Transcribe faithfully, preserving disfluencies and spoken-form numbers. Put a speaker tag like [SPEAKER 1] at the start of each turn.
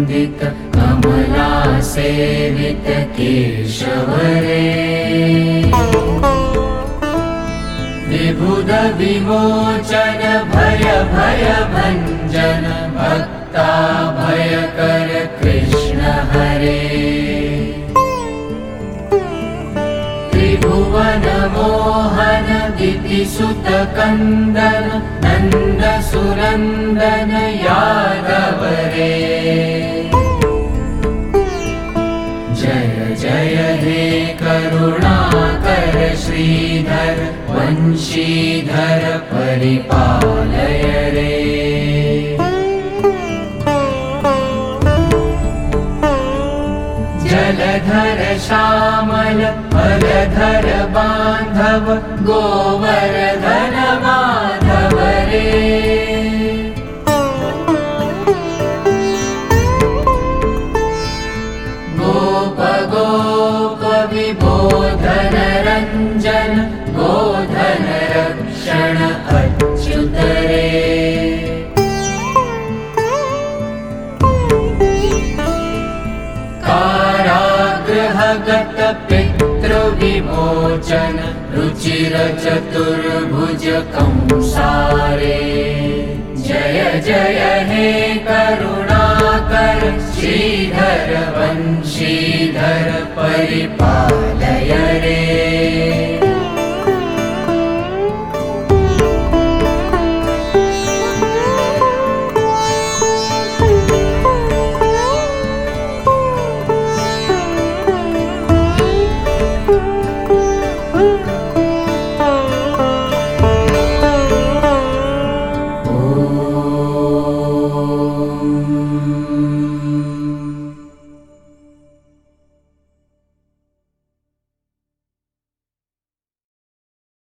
[SPEAKER 1] वन्दित कमलासेवित केशव रे। विबुध विमोचन भय भय भञ्जन भक्ता भयकर कृष्ण हरे। त्रिभुवन मोहन दितिसुत कंदन नंद सुरंदन यादव रे। जय जय हे करुणाकर श्रीधर वंशीधर परिपालय रे। जलधर श्यामल फलधर बांधव गोवर्धन माधव रे। गोप गोप विबोधन रंजन गोधन रक्षण अच्युत रे। कारागृहगत पितृविमोचन रुचिर चतुर्भुज कंसारे। जय जय हे करुणाकर श्रीधर वंशीधर परिपालय।